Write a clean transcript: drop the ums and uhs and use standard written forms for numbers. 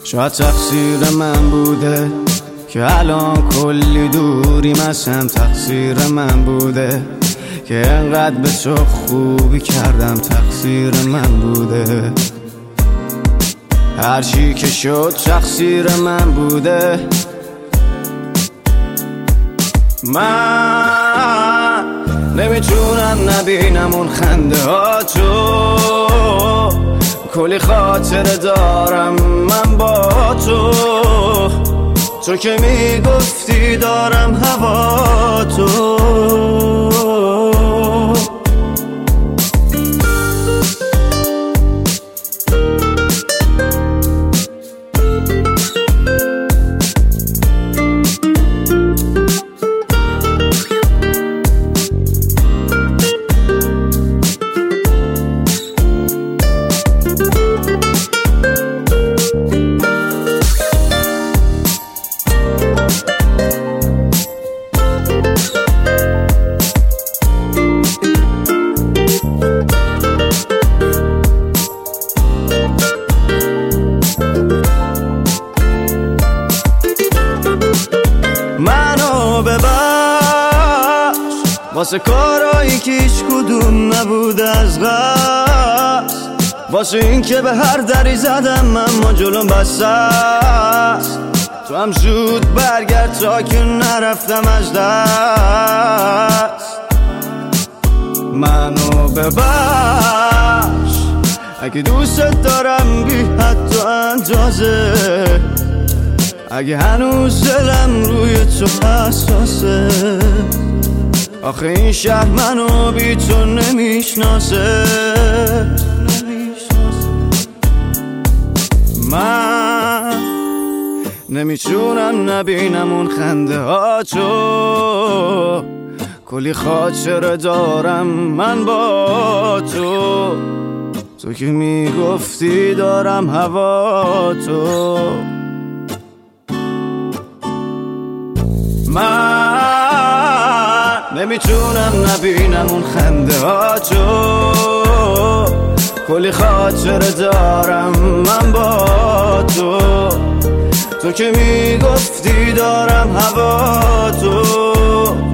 شاید تقصیر من بوده که الان کلی دوریم، اصلا تقصیر من بوده که انقدر به تو خوبی کردم، تقصیر من بوده. هر چی که شد تقصیر من بوده. من نمیتونم نبینم اون خنده ها تو، کلی خاطره دارم من با تو که میگفتی دارم هوا تو. منو ببخش واسه کارایی که هیچ کدوم نبود از قصد، واسه این که به هر دری زدم اما جلوم بسته است. تو هم زود برگرد تا که نرفتم از دست. منو ببخش اگه دوست دارم بی حد و اندازه، اگه هنوز دلم روی تو حساسه. آخه این شهر منو بی تو نمیشناسه. من نمیتونم نبینم اون خنده ها تو، کلی خاطره دارم من با تو که میگفتی دارم هوا تو. من نمیتونم نبینم اون خنده ها تو، کلی خاطره دارم من با تو که میگفتی دارم هوا تو.